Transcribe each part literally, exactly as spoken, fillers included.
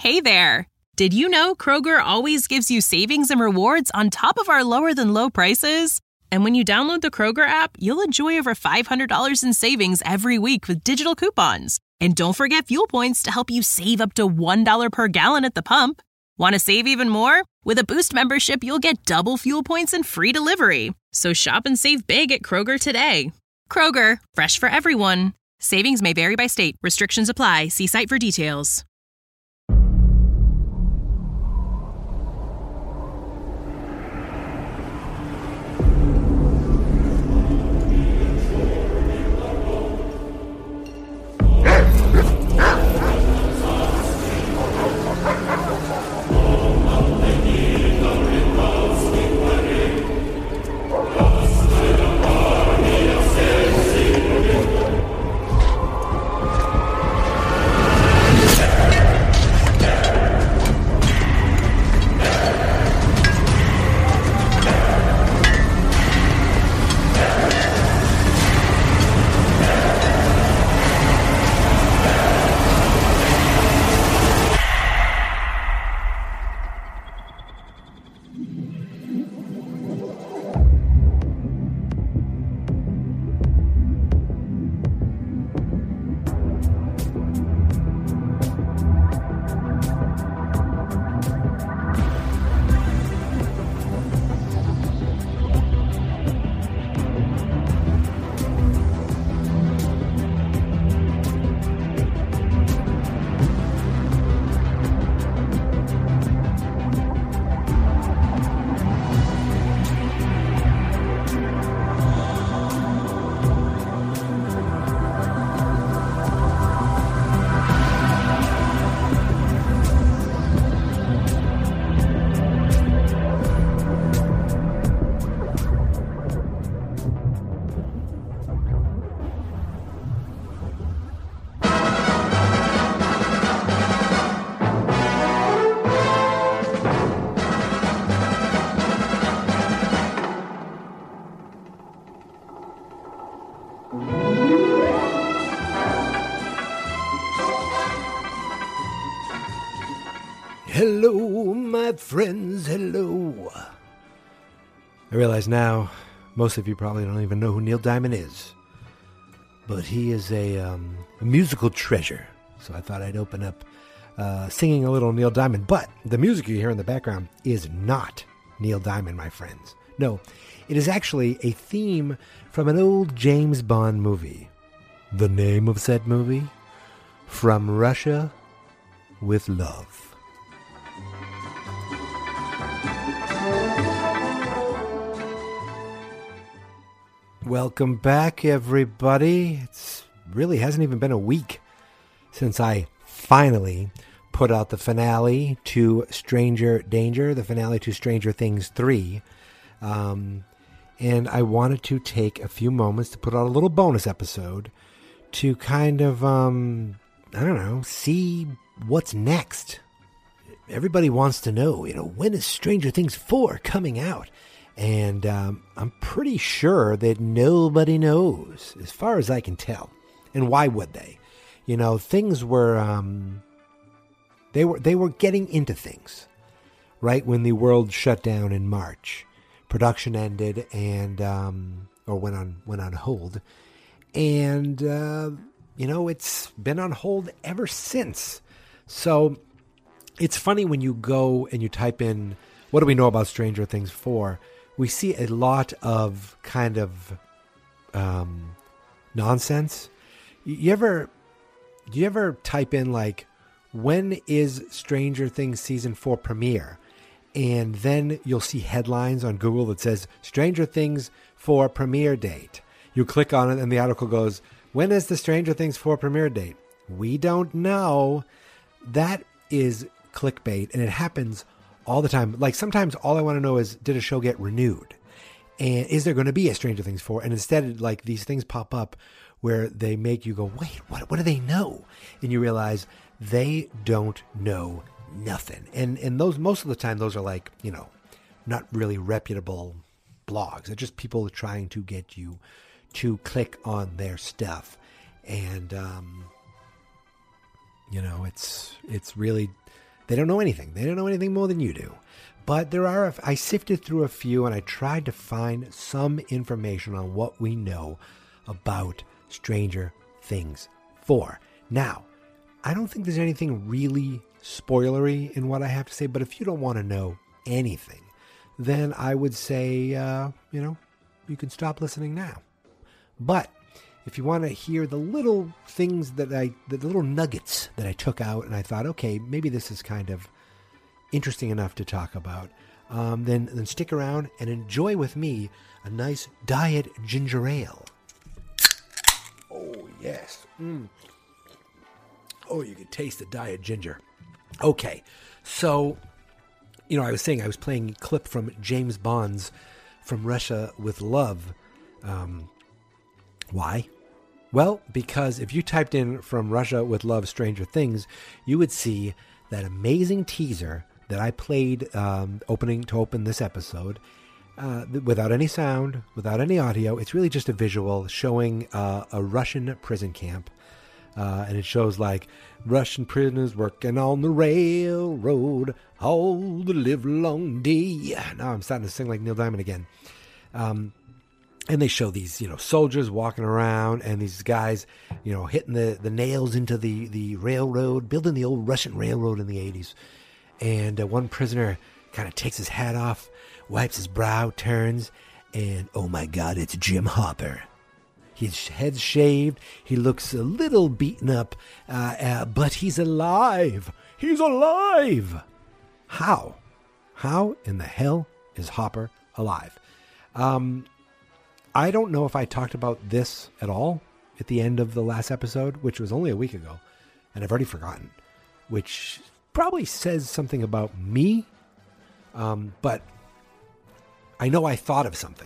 Hey there! Did you know Kroger always gives you savings and rewards on top of our lower-than-low prices? And when you download the Kroger app, you'll enjoy over five hundred dollars in savings every week with digital coupons. And don't forget fuel points to help you save up to one dollar per gallon at the pump. Want to save even more? With a Boost membership, you'll get double fuel points and free delivery. So shop and save big at Kroger today. Kroger, fresh for everyone. Savings may vary by state. Restrictions apply. See site for details. Hello, my friends, hello. I realize now, most of you probably don't even know who Neil Diamond is. But he is a, um, a musical treasure. So I thought I'd open up uh, singing a little Neil Diamond. But the music you hear in the background is not Neil Diamond, my friends. No, it is actually a theme from an old James Bond movie. The name of said movie? From Russia with Love. Welcome back, everybody. It's really hasn't even been a week since I finally put out the finale to Stranger Danger, the finale to Stranger Things three. Um, and I wanted to take a few moments to put out a little bonus episode to kind of, um, I don't know, see what's next. Everybody wants to know, you know, when is Stranger Things four coming out? And um, I'm pretty sure that nobody knows, as far as I can tell. And why would they? You know, things were um, they were they were getting into things, right when the world shut down in March. Production ended and um, or went on went on hold, and uh, you know it's been on hold ever since. So it's funny when you go and you type in what do we know about Stranger Things four. We see a lot of kind of um, nonsense. You ever, do you ever type in like, when is Stranger Things season four premiere? And then you'll see headlines on Google that says Stranger Things four premiere date. You click on it and the article goes, when is the Stranger Things four premiere date? We don't know. That is clickbait, and it happens all the time. Like sometimes all I want to know is, did a show get renewed? And is there going to be a Stranger Things four? And instead, like these things pop up where they make you go, wait, what, what do they know? And you realize they don't know nothing. And and those most of the time, those are like, you know, not really reputable blogs. They're just people trying to get you to click on their stuff. And, um, you know, it's it's really They don't know anything. They don't know anything more than you do. But there are, I sifted through a few and I tried to find some information on what we know about Stranger Things four. Now, I don't think there's anything really spoilery in what I have to say, but if you don't want to know anything, then I would say, uh, you know, you can stop listening now. But if you want to hear the little things that I, the little nuggets that I took out and I thought, okay, maybe this is kind of interesting enough to talk about, um, then, then stick around and enjoy with me a nice diet ginger ale. Oh, yes. Mm. Oh, you can taste the diet ginger. Okay, so, you know, I was saying I was playing a clip from James Bond's From Russia with Love. Um, why? Well, because if you typed in From Russia with Love Stranger Things, you would see that amazing teaser that I played um, opening to open this episode uh, without any sound, without any audio. It's really just a visual showing uh, a Russian prison camp. Uh, and it shows like Russian prisoners working on the railroad all the livelong day. Now I'm starting to sing like Neil Diamond again. Um, and they show these, you know, soldiers walking around and these guys, you know, hitting the, the nails into the, the railroad, building the old Russian railroad in the eighties. And uh, one prisoner kind of takes his hat off, wipes his brow, turns, and oh my God, it's Jim Hopper. His head's shaved. He looks a little beaten up, uh, uh, but he's alive. He's alive. How? How in the hell is Hopper alive? Um, I don't know if I talked about this at all at the end of the last episode, which was only a week ago, and I've already forgotten, which probably says something about me, um, but I know I thought of something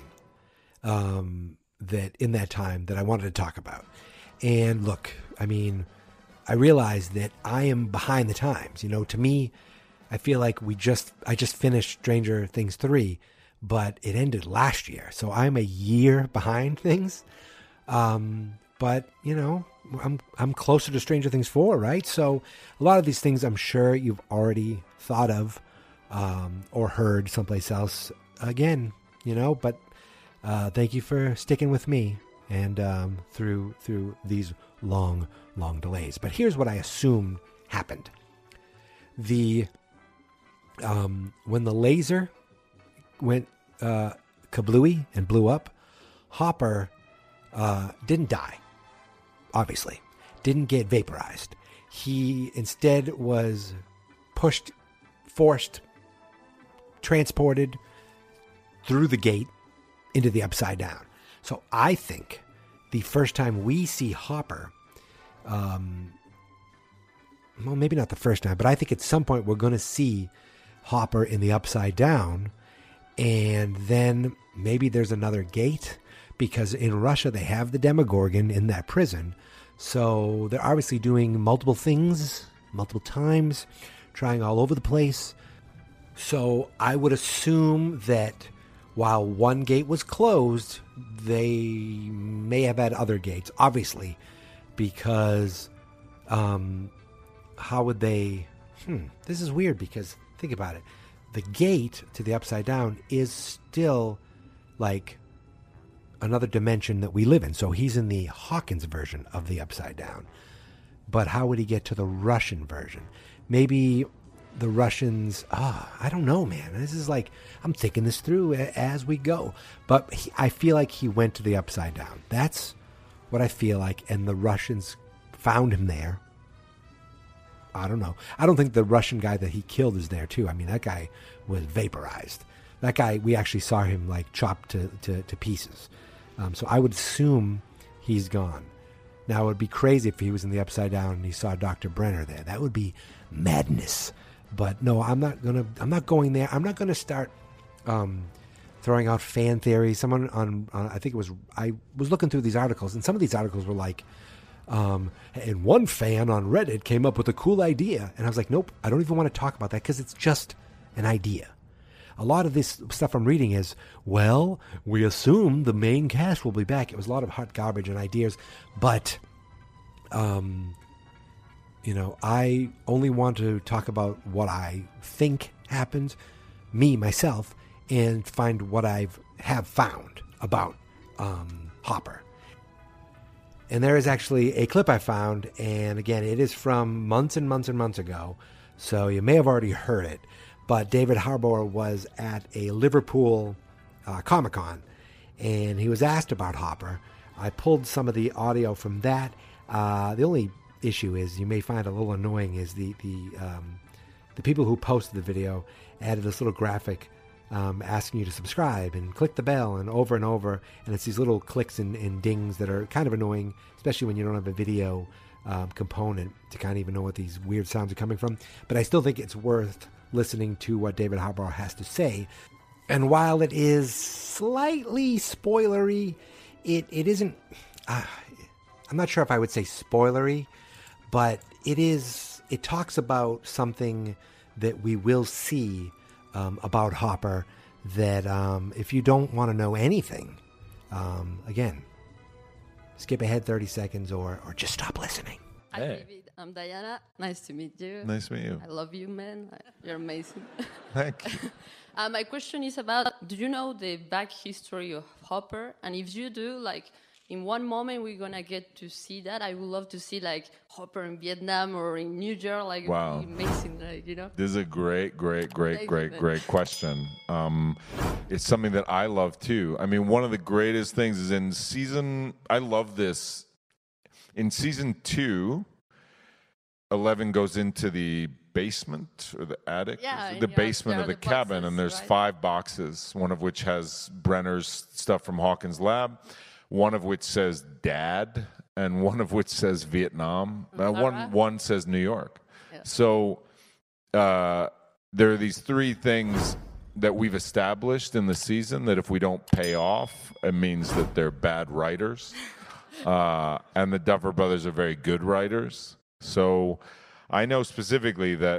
um, that in that time that I wanted to talk about. And look, I mean, I realize that I am behind the times. You know, to me, I feel like we just I just finished Stranger Things three, but it ended last year, so I'm a year behind things. Um, but you know, I'm I'm closer to Stranger Things four, right? So a lot of these things I'm sure you've already thought of um, or heard someplace else. Again, you know, but uh, thank you for sticking with me and um, through through these long, long delays. But here's what I assume happened: the um, when the laser went uh, kablooey and blew up, Hopper uh, didn't die. Obviously, didn't get vaporized. He instead was pushed, forced, transported through the gate into the Upside Down. So I think the first time we see Hopper, um, well, maybe not the first time, but I think at some point we're going to see Hopper in the Upside Down, and then maybe there's another gate, because in Russia they have the Demogorgon in that prison. So they're obviously doing multiple things, multiple times, trying all over the place. So I would assume that while one gate was closed, they may have had other gates, obviously, because um, how would they... Hmm, this is weird because, think about it. The gate to the Upside Down is still like another dimension that we live in. So he's in the Hawkins version of the Upside Down. But how would he get to the Russian version? Maybe the Russians... Ah, I don't know, man. This is like... I'm thinking this through as we go. But he, I feel like he went to the Upside Down. That's what I feel like. And the Russians found him there. I don't know. I don't think the Russian guy that he killed is there, too. I mean, that guy was vaporized. That guy, we actually saw him, like, chopped to, to, to pieces. Um, so I would assume he's gone. Now, it would be crazy if he was in the Upside Down and he saw Doctor Brenner there. That would be madness. But no, I'm not gonna. I'm not going there. I'm not gonna start um, throwing out fan theories. Someone on, on, I think it was, I was looking through these articles, and some of these articles were like, um, and one fan on Reddit came up with a cool idea, and I was like, nope, I don't even want to talk about that because it's just an idea. A lot of this stuff I'm reading is, well, we assume the main cast will be back. It was a lot of hot garbage and ideas, but um, You know, I only want to talk about what I think happens, me, myself, and find what I've have found about um, Hopper. And there is actually a clip I found, and again, it is from months and months and months ago, so you may have already heard it, but David Harbour was at a Liverpool uh, Comic-Con, and he was asked about Hopper. I pulled some of the audio from that. Uh, the only issue is, you may find a little annoying, is the, the, um, the people who posted the video added this little graphic Um, asking you to subscribe and click the bell and over and over, and it's these little clicks and, and dings that are kind of annoying, especially when you don't have a video um, component to kind of even know what these weird sounds are coming from. But I still think it's worth listening to what David Harbour has to say. And while it is slightly spoilery, it, it isn't, uh, I'm not sure if I would say spoilery, but it is, it talks about something that we will see Um, about Hopper, that um, if you don't want to know anything, um, again, skip ahead thirty seconds or, or just stop listening. Hi, Hey. David. I'm Diana. Nice to meet you. Nice to meet you. I love you, man. You're amazing. Thank you. uh, my question is about, do you know the back history of Hopper? And if you do, like, in one moment we're going to get to see that. I would love to see, like, Hopper in Vietnam or in New York. Like, Wow. it would be amazing, like, you know? This is a great, great, great, Thank great, you, man. great question. Um, it's something that I love too. I mean, one of the greatest things is in season, I love this. In season two, Eleven goes into the basement or the attic, Yeah, Is it in the your- basement there of are the the cabin, boxes, and there's right? five boxes, one of which has Brenner's stuff from Hawkins' lab, one of which says Dad, and one of which says Vietnam. Uh, one Alright. one says New York. Yeah. So uh, there are these three things that we've established in the season that if we don't pay off, it means that they're bad writers. Uh, and the Duffer Brothers are very good writers. So I know specifically that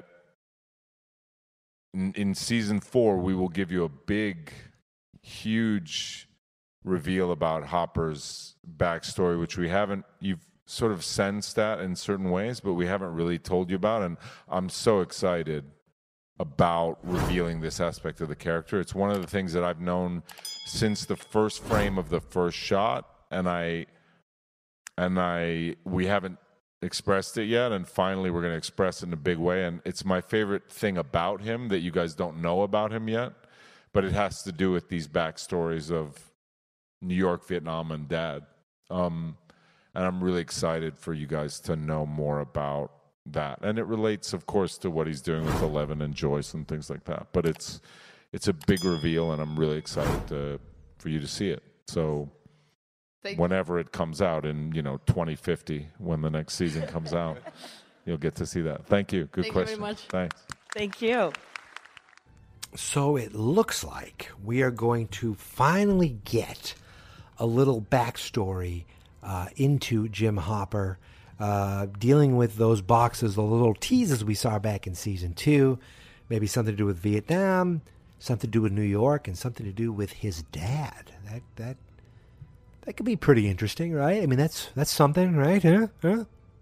in, in season four, we will give you a big, huge reveal about Hopper's backstory, which we haven't, you've sort of sensed that in certain ways, but we haven't really told you about. And I'm so excited about revealing this aspect of the character. It's one of the things that I've known since the first frame of the first shot, and I and I we haven't expressed it yet, and finally we're going to express it in a big way. And it's my favorite thing about him that you guys don't know about him yet, but it has to do with these backstories of New York, Vietnam, and Dad. Um, and I'm really excited for you guys to know more about that. And it relates, of course, to what he's doing with Eleven and Joyce and things like that. But it's it's a big reveal, and I'm really excited to, for you to see it. So Thank whenever it comes out in, you know, twenty fifty, when the next season comes out, you'll get to see that. Thank you. Good Thank you very question. much. Thanks. Thank you. So it looks like we are going to finally get a little backstory uh, into Jim Hopper, uh, dealing with those boxes, the little teases we saw back in season two, maybe something to do with Vietnam, something to do with New York, and something to do with his dad. That that that could be pretty interesting, right? I mean, that's that's something, right? Huh? Huh?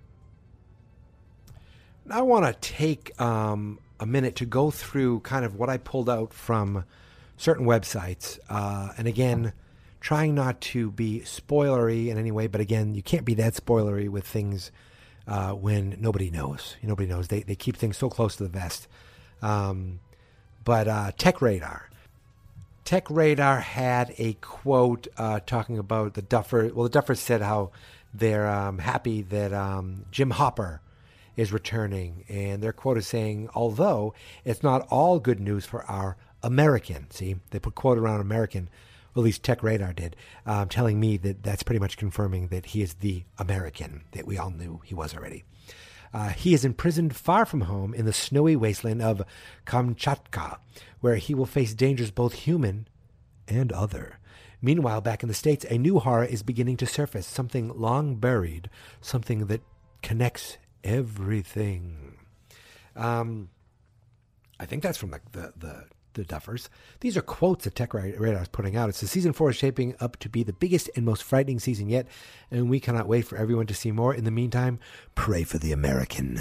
I want to take um, a minute to go through kind of what I pulled out from certain websites. Uh, and again, trying not to be spoilery in any way, but again, you can't be that spoilery with things uh, when nobody knows. Nobody knows. They, they keep things so close to the vest. Um, but uh, Tech Radar. Tech Radar had a quote uh, talking about the Duffer. Well, the Duffers said how they're um, happy that um, Jim Hopper is returning, and their quote is saying, although it's not all good news for our American, see, they put quote around American, well, at least Tech Radar did, um, telling me that that's pretty much confirming that he is the American that we all knew he was already. Uh, he is imprisoned far from home in the snowy wasteland of Kamchatka, where he will face dangers both human and other. Meanwhile, back in the States, a new horror is beginning to surface, something long buried, something that connects everything. Um, I think that's from the, the, the the Duffers. These are quotes that Tech Radar is putting out. It says, season four is shaping up to be the biggest and most frightening season yet, and we cannot wait for everyone to see more. In the meantime, pray for the American.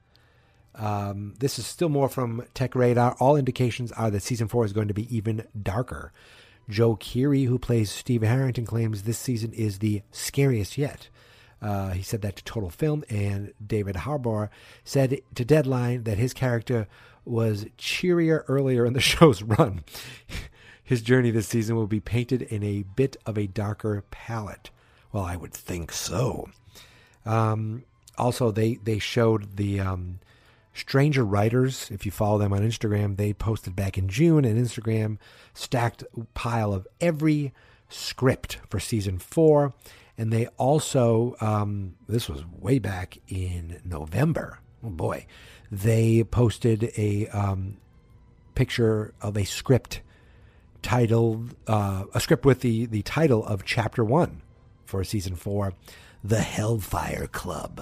Um, this is still more from Tech Radar. All indications are that season four is going to be even darker. Joe Keery, who plays Steve Harrington, claims this season is the scariest yet. Uh, he said that to Total Film, and David Harbour said to Deadline that his character was cheerier earlier in the show's run. His journey this season will be painted in a bit of a darker palette. Well, I would think so. Um, also, they, they showed the um, Stranger Writers. If you follow them on Instagram, they posted back in June an Instagram stacked pile of every script for season four. And they also, um, this was way back in November. Oh boy. They posted a um, picture of a script titled, uh, a script with the, the title of chapter one for season four, The Hellfire Club.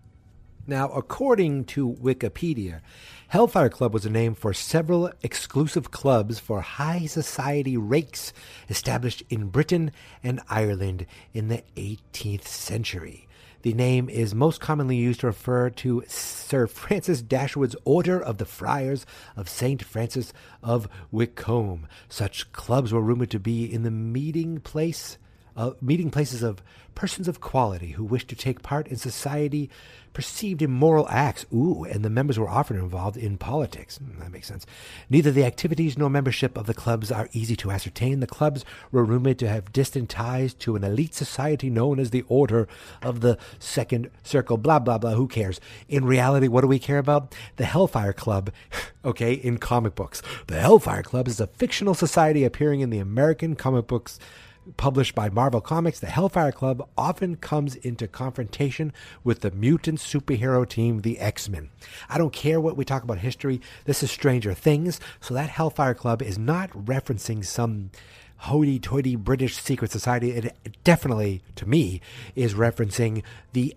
Now, according to Wikipedia, Hellfire Club was a name for several exclusive clubs for high society rakes established in Britain and Ireland in the eighteenth century. The name is most commonly used to refer to Sir Francis Dashwood's Order of the Friars of Saint Francis of Wicombe. Such clubs were rumored to be in the meeting place, uh, meeting places of persons of quality who wished to take part in society perceived immoral acts. Ooh, and the members were often involved in politics. Mm, that makes sense. Neither the activities nor membership of the clubs are easy to ascertain. The clubs were rumored to have distant ties to an elite society known as the Order of the Second Circle. Blah, blah, blah. Who cares? In reality, what do we care about? The Hellfire Club, okay, in comic books. The Hellfire Club is a fictional society appearing in the American comic books published by Marvel Comics. The Hellfire Club often comes into confrontation with the mutant superhero team, the X-Men. I don't care what we talk about history. This is Stranger Things, so that Hellfire Club is not referencing some hoity-toity British secret society. It definitely, to me, is referencing the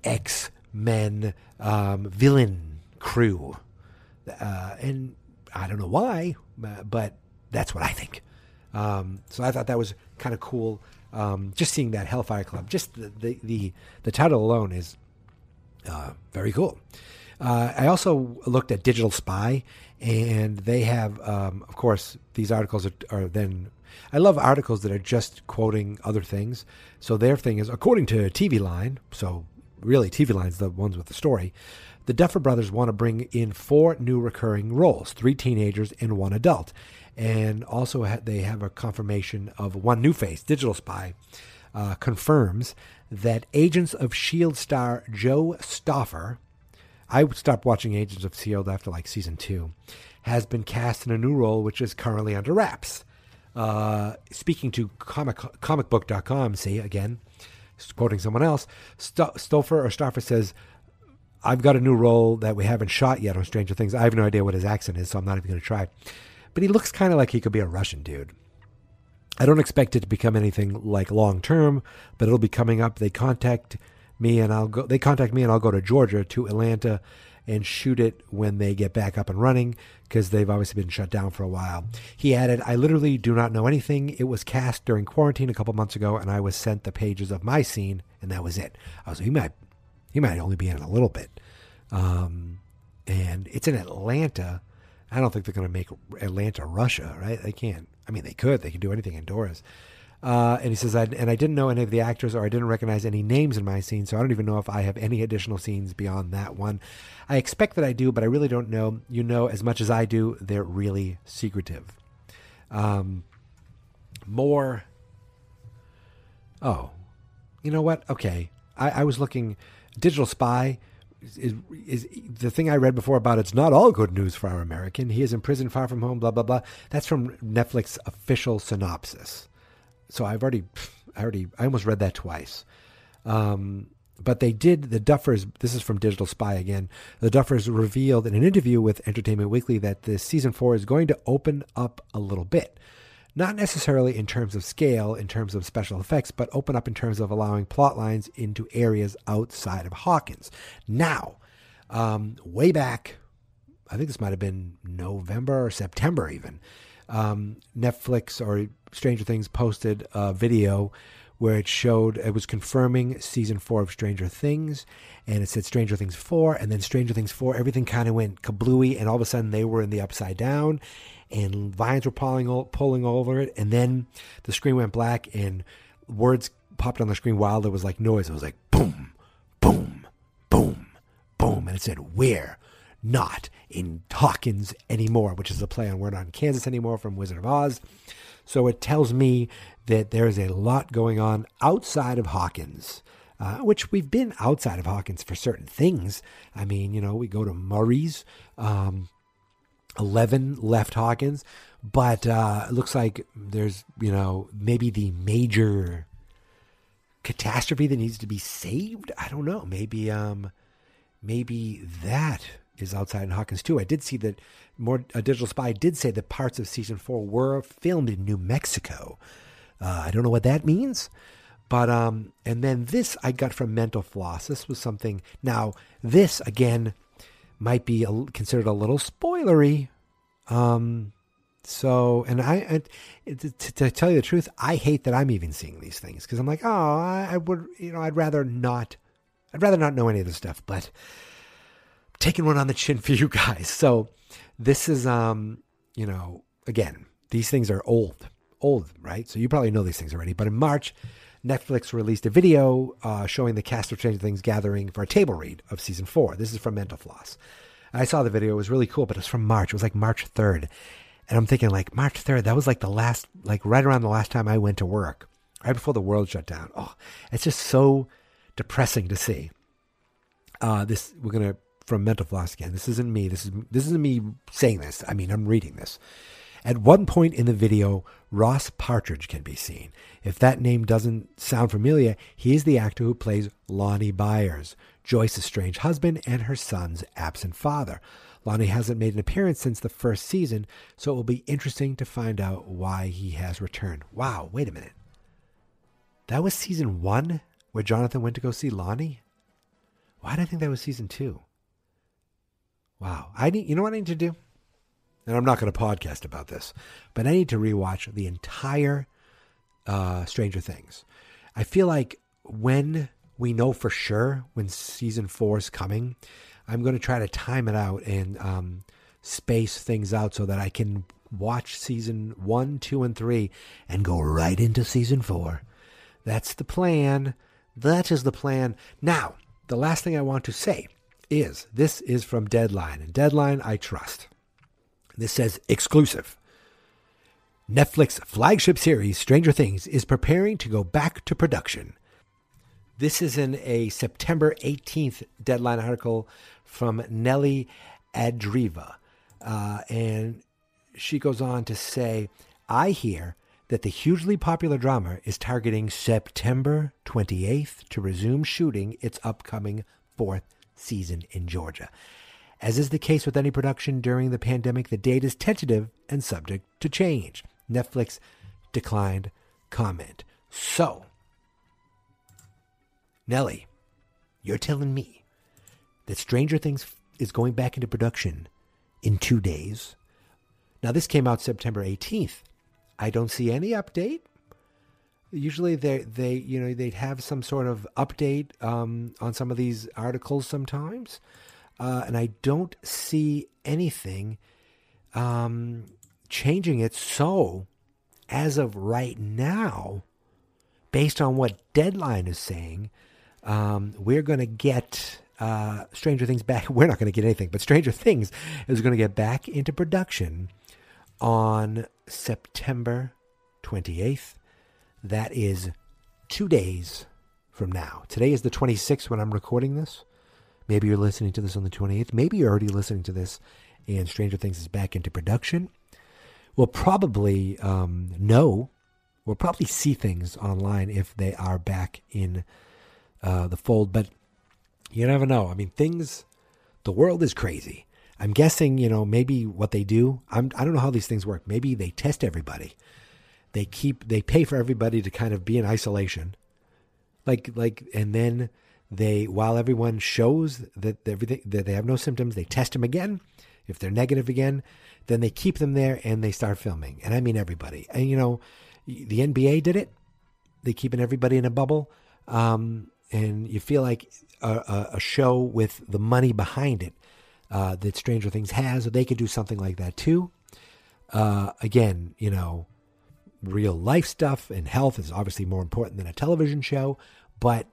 X-Men um, villain crew. Uh, and I don't know why, but that's what I think. Um, so I thought that was kind of cool. Um, just seeing that Hellfire Club, just the, the, the, the title alone is uh, very cool. Uh, I also looked at Digital Spy, and they have, um, of course, these articles are, are then, I love articles that are just quoting other things. So their thing is, according to T V Line, so really T V Line's the ones with the story, the Duffer Brothers want to bring in four new recurring roles, three teenagers and one adult. And also ha- they have a confirmation of one new face. Digital Spy uh, confirms that Agents of S H I E L D star Joe Stauffer, I stopped watching Agents of S H I E L D after like season two, has been cast in a new role which is currently under wraps. Uh, speaking to comic comic book dot com, see, again, quoting someone else, St- Stauffer or Stauffer says, I've got a new role that we haven't shot yet on Stranger Things. I have no idea what his accent is, so I'm not even going to try. But he looks kind of like he could be a Russian dude. I don't expect it to become anything like long term, but it'll be coming up. They contact me and I'll go. They contact me and I'll go to Georgia, to Atlanta, and shoot it when they get back up and running, because they've obviously been shut down for a while. He added, I literally do not know anything. It was cast during quarantine a couple months ago, and I was sent the pages of my scene, and that was it. I was like, he might, he might only be in it a little bit. Um, and it's in Atlanta. I don't think they're going to make Atlanta Russia, right? They can't. I mean, they could. They could do anything indoors. Uh, and he says, I, and I didn't know any of the actors, or I didn't recognize any names in my scene, so I don't even know if I have any additional scenes beyond that one. I expect that I do, but I really don't know. You know as much as I do. They're really secretive. Um, more. Oh, you know what? Okay. I, I was looking. Digital Spy Is, is the thing I read before about it's not all good news for our American. He is in prison far from home, blah, blah, blah. That's from Netflix official synopsis. So I've already, I already, I almost read that twice. Um, but they did, the Duffers, this is from Digital Spy again, the Duffers revealed in an interview with Entertainment Weekly that the season four is going to open up a little bit. Not necessarily in terms of scale, in terms of special effects, but open up in terms of allowing plot lines into areas outside of Hawkins. Now, um, way back, I think this might have been November or September even, um, Netflix or Stranger Things posted a video where it showed, it was confirming season four of Stranger Things, and it said Stranger Things four, and then Stranger Things four, everything kind of went kablooey, and all of a sudden they were in the upside down, and vines were pulling, pulling over it, and then the screen went black, and words popped on the screen while there was like noise. It was like boom, boom, boom, boom, and it said, we're not in Hawkins anymore, which is a play on We're Not in Kansas anymore from Wizard of Oz. So it tells me that there is a lot going on outside of Hawkins, uh, which we've been outside of Hawkins for certain things. I mean, you know, we go to Murray's, um, eleven left Hawkins, but uh, it looks like there's, you know, maybe the major catastrophe that needs to be saved. I don't know. Maybe, um, maybe that is outside in Hawkins too. I did see that more a Digital Spy did say that parts of season four were filmed in New Mexico. Uh, I don't know what that means, but um, and then this I got from Mental Floss. This was something. Now this again might be a, considered a little spoilery. Um, so and I, I to, to tell you the truth, I hate that I'm even seeing these things because I'm like, oh, I, I would, you know, I'd rather not. I'd rather not know any of this stuff, but taking one on the chin for you guys. So this is, um, you know, again, these things are old, old, right? So you probably know these things already. But in March, Netflix released a video uh, showing the cast of Stranger Things gathering for a table read of season four. This is from Mental Floss. I saw the video. It was really cool, but it was from March. It was like March third. And I'm thinking like March third, that was like the last, like right around the last time I went to work, right before the world shut down. Oh, it's just so depressing to see. Uh, this, we're going to, from Mental Floss again. This isn't me. This is this isn't me saying this. I mean, I'm reading this. At one point in the video, Ross Partridge can be seen. If that name doesn't sound familiar, he is the actor who plays Lonnie Byers, Joyce's strange husband and her son's absent father. Lonnie hasn't made an appearance since the first season, so it will be interesting to find out why he has returned. Wow, wait a minute. That was season one where Jonathan went to go see Lonnie? Why did I think that was season two? Wow. I need, you know what I need to do? And I'm not going to podcast about this, but I need to rewatch the entire uh, Stranger Things. I feel like when we know for sure when season four is coming, I'm going to try to time it out and um, space things out so that I can watch season one, two, and three and go right into season four. That's the plan. That is the plan. Now, the last thing I want to say is this is from Deadline, and Deadline I trust. This says exclusive. Netflix flagship series Stranger Things is preparing to go back to production. This is in a September eighteenth Deadline article from Nelly Adriva. Uh, and she goes on to say, I hear that the hugely popular drama is targeting September twenty-eighth to resume shooting its upcoming fourth season in Georgia. As is the case with any production during the pandemic, the date is tentative and subject to change. Netflix declined comment. So, Nelly, you're telling me that Stranger Things is going back into production in two days. Now, this came out September eighteenth. I don't see any update. Usually they, they, you know, they'd have some sort of update um, on some of these articles sometimes. Uh, and I don't see anything um, changing it. So as of right now, based on what Deadline is saying, um, we're going to get uh, Stranger Things back. We're not going to get anything, but Stranger Things is going to get back into production on September twenty-eighth. That is two days from now. Today is the twenty-sixth when I'm recording this. Maybe you're listening to this on the twenty-eighth. Maybe you're already listening to this and Stranger Things is back into production. We'll probably um, know, we'll probably see things online if they are back in uh, the fold. But you never know. I mean, things, the world is crazy. I'm guessing, you know, maybe what they do, I'm, I don't know how these things work. Maybe they test everybody. They keep, they pay for everybody to kind of be in isolation. Like, like, and then they, while everyone shows that everything, that they have no symptoms, they test them again if they're negative again, then they keep them there and they start filming. And I mean everybody. And, you know, the N B A did it. They keeping everybody in a bubble. Um, and you feel like a, a, a show with the money behind it uh, that Stranger Things has, they could do something like that too. Uh, again, you know, real life stuff and health is obviously more important than a television show. But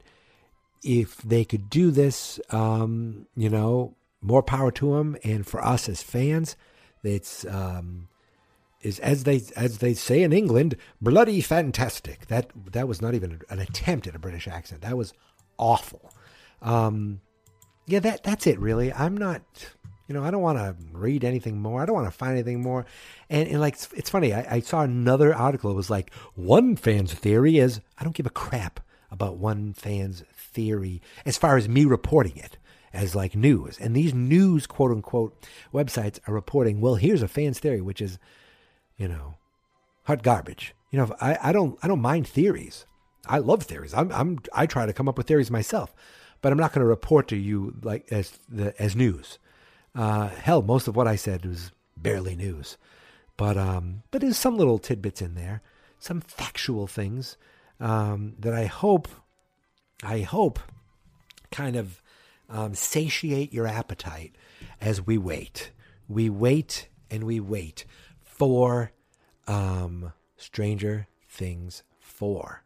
if they could do this, um, you know, more power to them. And for us as fans, it's um, is as they as they say in England, bloody fantastic. That that was not even an attempt at a British accent. That was awful. Um, yeah, that that's it really. I'm not, you know, I don't want to read anything more. I don't want to find anything more. And, and like, it's, it's funny. I, I saw another article. It was like, one fan's theory is, I don't give a crap about one fan's theory as far as me reporting it as like news. And these news, quote unquote, websites are reporting, well, here's a fan's theory, which is, you know, hot garbage. You know, I, I don't, I don't mind theories. I love theories. I'm, I'm, I try to come up with theories myself, but I'm not going to report to you like as the, as news. Uh, hell, most of what I said was barely news, but, um, but there's some little tidbits in there, some factual things, um, that I hope, I hope kind of, um, satiate your appetite as we wait. We wait and we wait for, um, Stranger Things four.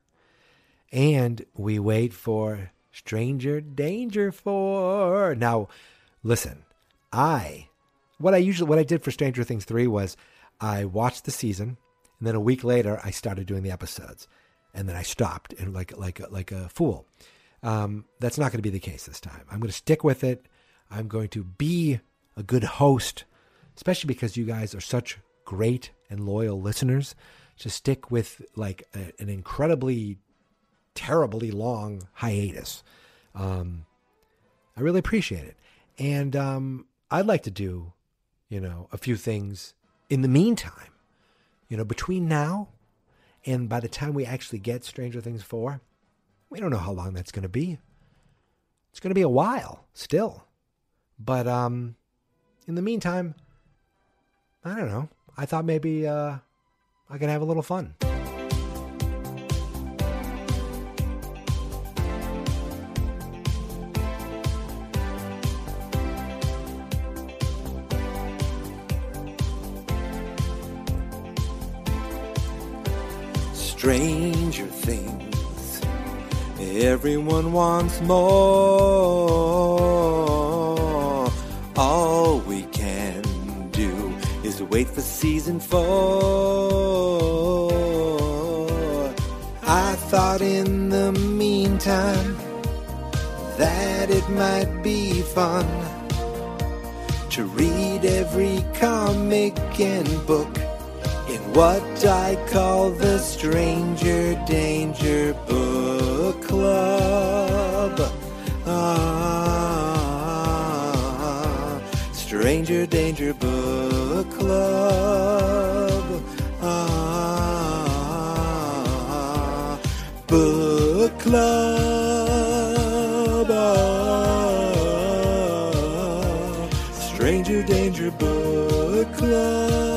And we wait for Stranger Danger four. Now, listen, I, what I usually, what I did for Stranger Things three was I watched the season, and then a week later I started doing the episodes, and then I stopped and like like like a fool. Um, that's not going to be the case this time. I'm going to stick with it. I'm going to be a good host, especially because you guys are such great and loyal listeners. To stick with like a, an incredibly, terribly long hiatus. Um, I really appreciate it. And um, I'd like to do, you know, a few things in the meantime, you know, between now and by the time we actually get Stranger Things four, we don't know how long that's going to be. It's going to be a while still. But um, in the meantime, I don't know. I thought maybe uh, I could have a little fun. Stranger Things, everyone wants more. All we can do is wait for season four. I thought in the meantime that it might be fun to read every comic and book in what I call the Stranger Danger Book Club. Ah, Stranger Danger Book Club. Ah, Book Club. Ah, Stranger Danger Book Club.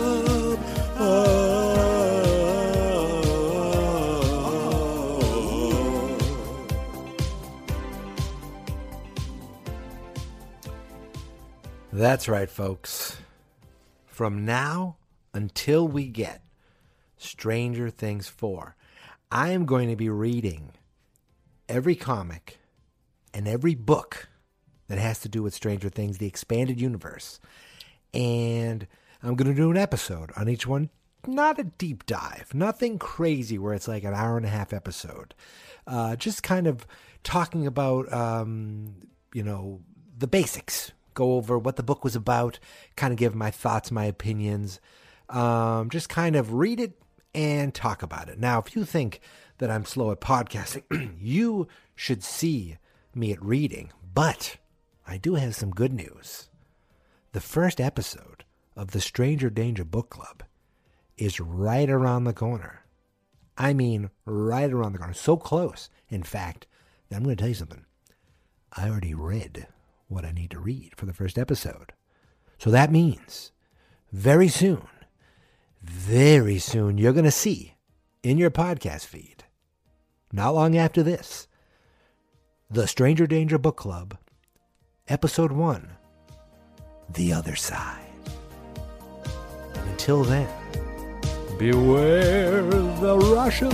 That's right, folks. From now until we get Stranger Things four, I am going to be reading every comic and every book that has to do with Stranger Things, the expanded universe. And I'm going to do an episode on each one. Not a deep dive, nothing crazy where it's like an hour and a half episode. Uh, just kind of talking about, um, you know, the basics. Go over what the book was about, kind of give my thoughts, my opinions, um, just kind of read it and talk about it. Now, if you think that I'm slow at podcasting, you should see me at reading. But I do have some good news. The first episode of the Stranger Danger Book Club is right around the corner. I mean, right around the corner. So close, in fact, that I'm going to tell you something. I already read what I need to read for the first episode. So that means very soon, very soon, you're going to see in your podcast feed, not long after this, the Stranger Danger Book Club, Episode one, The Other Side. And until then, beware the Russians.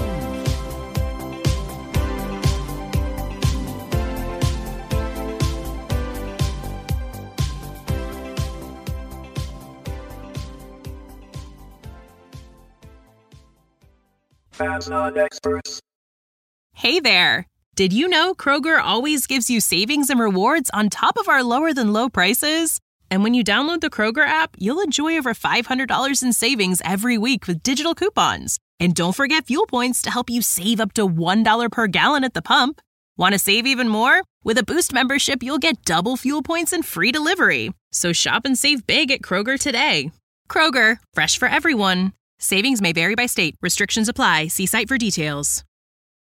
Fans not experts. Hey there! Did you know Kroger always gives you savings and rewards on top of our lower than low prices? And when you download the Kroger app, you'll enjoy over five hundred dollars in savings every week with digital coupons. And don't forget fuel points to help you save up to one dollar per gallon at the pump. Want to save even more? With a Boost membership, you'll get double fuel points and free delivery. So shop and save big at Kroger today. Kroger, fresh for everyone. Savings may vary by state. Restrictions apply. See site for details.